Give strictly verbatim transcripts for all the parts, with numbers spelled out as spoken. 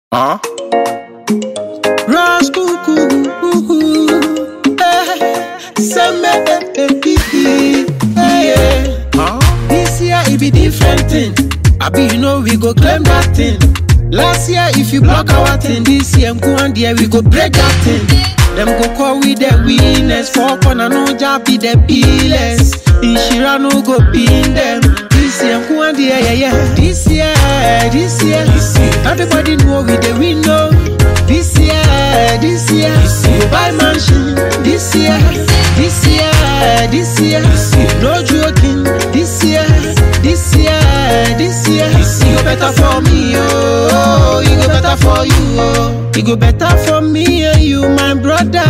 Huh? Ras cuckoo, eh, send me a baby, eh. Huh? This year it be different thing. I be you know we go claim that thing. Last year if you block our thing, this year go and there we go break that thing. Them go call with the winners, four corner no job be the billers. Inshira no go pin them. This year go and there, yeah yeah. This year, this year, everybody know we the win no. This year, this year, you buy mansion. This year, this year, this year, no joking. This year, this year, this year, it go better for me, oh, it go better for you, oh, it go better for me and you, my brother.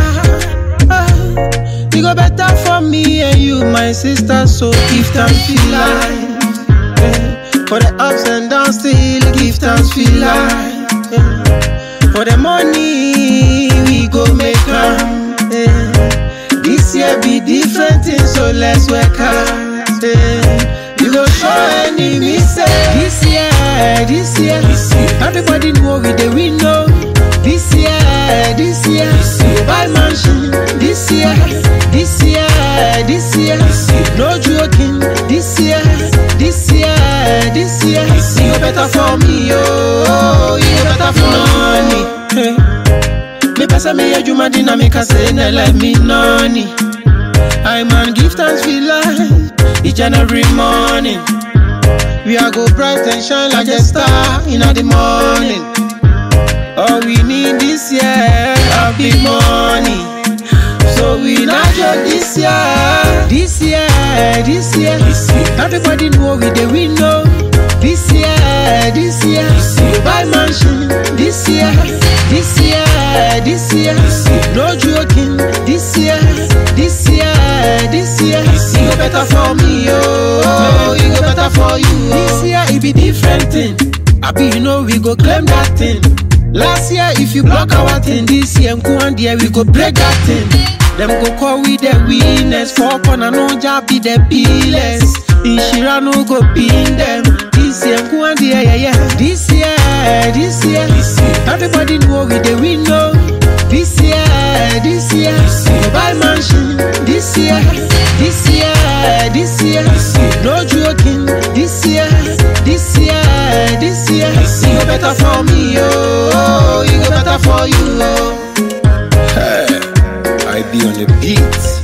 Ah, it go better for me and you, my sister. So give thanks, feel like, eh, for the ups and downs, still give thanks, feel like. Eh. For the money, we go make am. Eh. This year be different thing, so let's work hard. Eh. You go show enemies, say this year, this year, everybody know we the win, no. This year, this year, you buy mansion. This year, this year, this year, no joking. This year, this year, this year, you go better for me, oh, you go better for money. Hey. Me pesa me a juma dinamika say ne let me noni. I man give thanks for life each and every morning. We are go bright and shine like a star in the morning. All we need this year a big money. So we not joke this year. This year, this year, everybody know we the win no. This year, this year, you buy mansion. This year, this year, this year, no joking. This year, this year, this year, it go better for me, oh, it go better for you. This year it be different thing. I be you know we go claim that thing. Last year if you block our thing, this year go and there we go break that thing. Them go call with the winners, four corner no job be the billers. Inshira no go pin them. This year go and there, yeah yeah. This year, this year, everybody know we the win no. This year, this year, you buy mansion. This year, this year, this year, no joking. This year, this year, this year, it go better for me, oh, it go better for you, oh. Hey, I be on the beat.